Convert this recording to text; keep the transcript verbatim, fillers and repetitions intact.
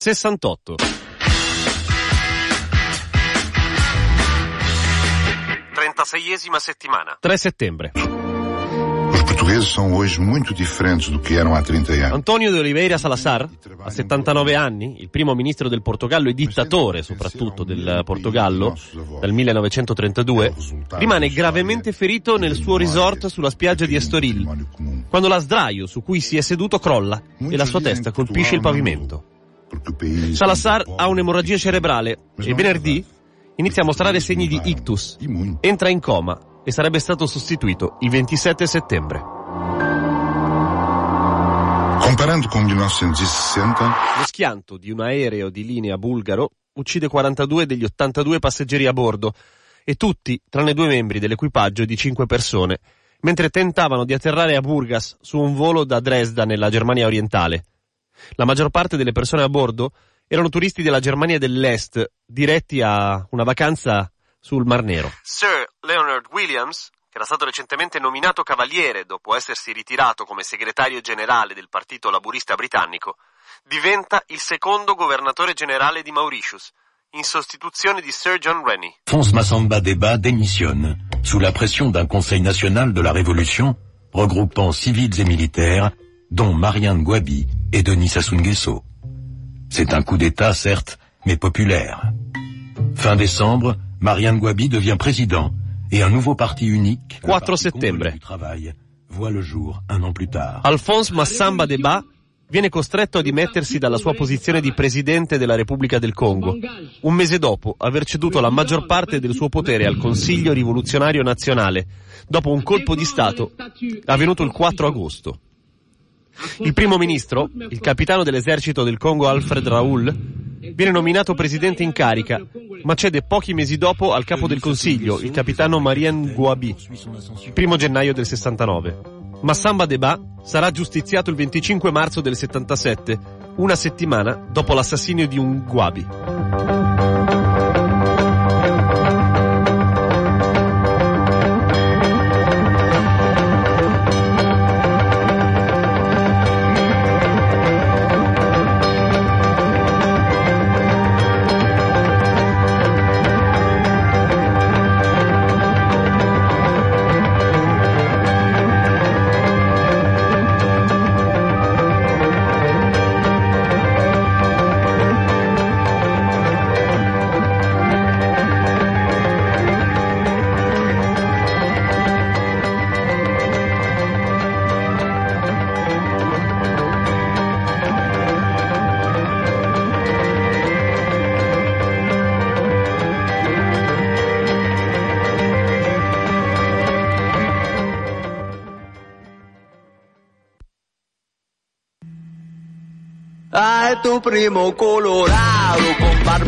sessantotto. trentaseiesima settimana. tre settembre. Os portugueses são hoje muito diferentes do que eram há trinta anos. Antonio de Oliveira Salazar, a settantanove anni, il primo ministro del Portogallo e dittatore soprattutto del Portogallo dal millenovecentotrentadue, rimane gravemente ferito nel suo resort sulla spiaggia di Estoril, quando la sdraio su cui si è seduto crolla e la sua testa colpisce il pavimento. Salazar ha un'emorragia cerebrale e venerdì inizia a mostrare segni di ictus, entra in coma e sarebbe stato sostituito il ventisette settembre. Comparando con il millenovecentosessanta, lo schianto di un aereo di linea bulgaro uccide quarantadue degli ottantadue passeggeri a bordo e tutti, tranne due membri dell'equipaggio di cinque persone, mentre tentavano di atterrare a Burgas su un volo da Dresda nella Germania orientale. La maggior parte delle persone a bordo erano turisti della Germania dell'Est, diretti a una vacanza sul Mar Nero. Sir Leonard Williams, che era stato recentemente nominato cavaliere dopo essersi ritirato come segretario generale del Partito Laburista britannico, diventa il secondo governatore generale di Mauritius, in sostituzione di Sir John Rennie. Alphonse Massamba Deba démissionne sous la pression d'un Conseil national de la Révolution regroupant civils et militaires, dont Marianne Gwabi et Denis Sassou Nguesso. C'est un coup d'État, certes, mais populaire. Fin décembre, Marianne Gwabi devient président et un nouveau parti unique, quattro settembre. du travail, voit le jour un an plus tard. Alphonse Massamba Deba viene costretto a dimettersi dalla sua posizione di presidente della Repubblica del Congo, un mese dopo aver ceduto la maggior parte del suo potere al Consiglio Rivoluzionario Nazionale, dopo un colpo di Stato avvenuto il quattro agosto. Il primo ministro, il capitano dell'esercito del Congo Alfred Raoul, viene nominato presidente in carica, ma cede pochi mesi dopo al capo del Consiglio, il capitano Marianne Gwabi, il primo gennaio del sessantanove. Massamba Deba sarà giustiziato il venticinque marzo del settantasette, una settimana dopo l'assassinio di un Gwabi. Ay, tu primo colorado, compadre.